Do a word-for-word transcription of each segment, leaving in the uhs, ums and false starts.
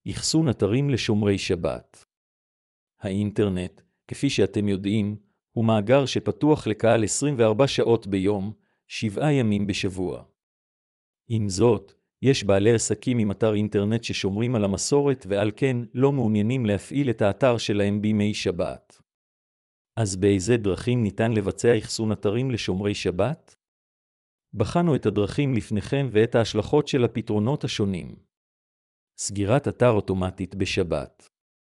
אחסון אתרים לשומרי שבת. האינטרנט, כפי שאתם יודעים, הוא מאגר שפתוח לקהל עשרים וארבע שעות ביום, שבעה ימים בשבוע. עם זאת, יש בעלי עסקים עם אתר אינטרנט ששומרים על המסורת ועל כן לא מעוניינים להפעיל את האתר שלהם בימי שבת. אז באיזה דרכים ניתן לבצע אחסון אתרים לשומרי שבת? בחנו את הדרכים לפניכם ואת ההשלכות של הפתרונות השונים. סגירת אתר אוטומטית בשבת.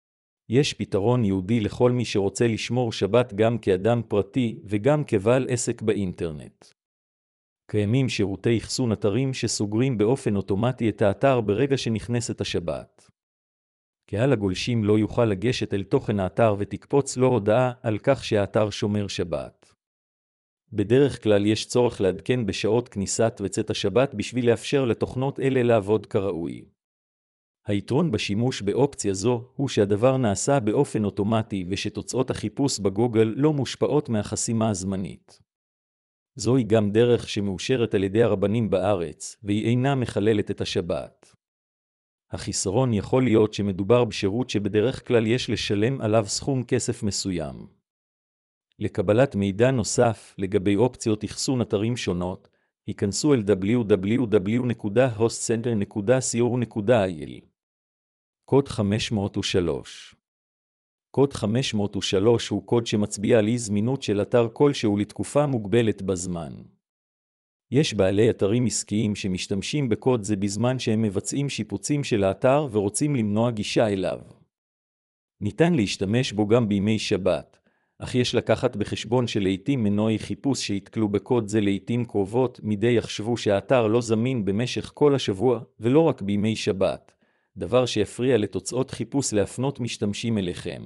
יש פתרון ייעודי לכל מי שרוצה לשמור שבת גם כאדם פרטי וגם כבעל עסק באינטרנט. קיימים שירותי אחסון אתרים שסוגרים באופן אוטומטי את האתר ברגע שנכנסת השבת. קהל הגולשים לא יוכל לגשת אל תוכן האתר ותקפוץ לו הודעה על כך שהאתר שומר שבת. בדרך כלל יש צורך לעדכן בשעות כניסת וצאת השבת בשביל לאפשר לתוכנות אלה לעבוד כראוי. היתרון בשימוש באופציה זו הוא שהדבר נעשה באופן אוטומטי ושתוצאות החיפוש בגוגל לא מושפעות מהחסימה הזמנית. זוהי גם דרך שמאושרת על ידי הרבנים בארץ, והיא אינה מחללת את השבת. החיסרון יכול להיות שמדובר בשירות שבדרך כלל יש לשלם עליו סכום כסף מסוים. לקבלת מידע נוסף לגבי אופציות אחסון אתרים שונות, היכנסו אל דאבליו דאבליו דאבליו נקודה הוסט סנטר נקודה סי או נקודה איי אל. קוד חמש מאות ושלוש. קוד חמש מאות ושלוש הוא קוד שמצביע על אי זמינות של אתר כלשהו לתקופה מוגבלת בזמן. יש בעלי אתרים עסקיים שמשתמשים בקוד זה בזמן שהם מבצעים שיפוצים של האתר ורוצים למנוע גישה אליו. ניתן להשתמש בו גם בימי שבת, אך יש לקחת בחשבון שלעיתים מנועי חיפוש שיתקלו בקוד זה לעיתים קרובות מדי יחשבו שהאתר לא זמין במשך כל השבוע ולא רק בימי שבת, דבר שיפריע לתוצאות חיפוש להפנות משתמשים אליכם.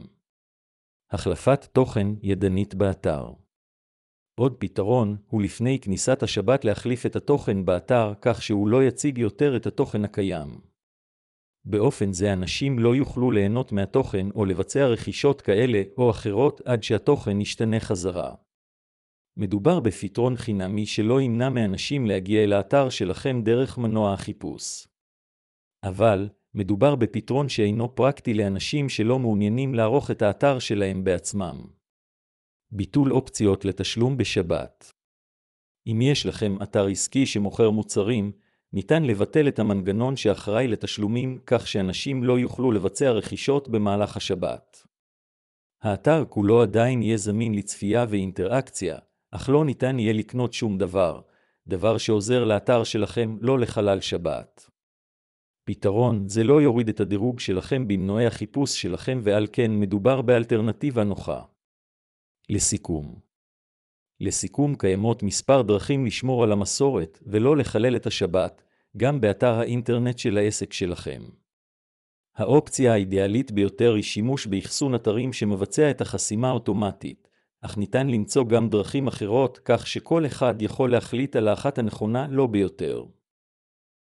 החלפת תוכן ידנית באתר. עוד פתרון הוא לפני כניסת השבת להחליף את התוכן באתר כך שהוא לא יציג יותר את התוכן הקיים. באופן זה אנשים לא יוכלו ליהנות מהתוכן או לבצע רכישות כאלה או אחרות עד שהתוכן ישתנה חזרה. מדובר בפתרון חינמי שלא ימנע מאנשים להגיע אל האתר שלכם דרך מנוע החיפוש. אבל מדובר בפתרון שאינו פרקטי לאנשים שלא מעוניינים לערוך את האתר שלהם בעצמם. ביטול אופציות לתשלום בשבת. אם יש לכם אתר עסקי שמוכר מוצרים, ניתן לבטל את המנגנון שאחראי לתשלומים כך שאנשים לא יוכלו לבצע רכישות במהלך השבת. האתר כולו עדיין יהיה זמין לצפייה ואינטראקציה, אך לא ניתן יהיה לקנות שום דבר, דבר שעוזר לאתר שלכם לא לחלל שבת. פתרון זה לא יוריד את הדירוג שלכם במנועי החיפוש שלכם ועל כן מדובר באלטרנטיבה נוחה. לסיכום. לסיכום קיימות מספר דרכים לשמור על המסורת ולא לחלל את השבת, גם באתר האינטרנט של העסק שלכם. האופציה האידיאלית ביותר היא שימוש באחסון אתרים שמבצע את החסימה אוטומטית, אך ניתן למצוא גם דרכים אחרות כך שכל אחד יכול להחליט על האחת הנכונה לא ביותר.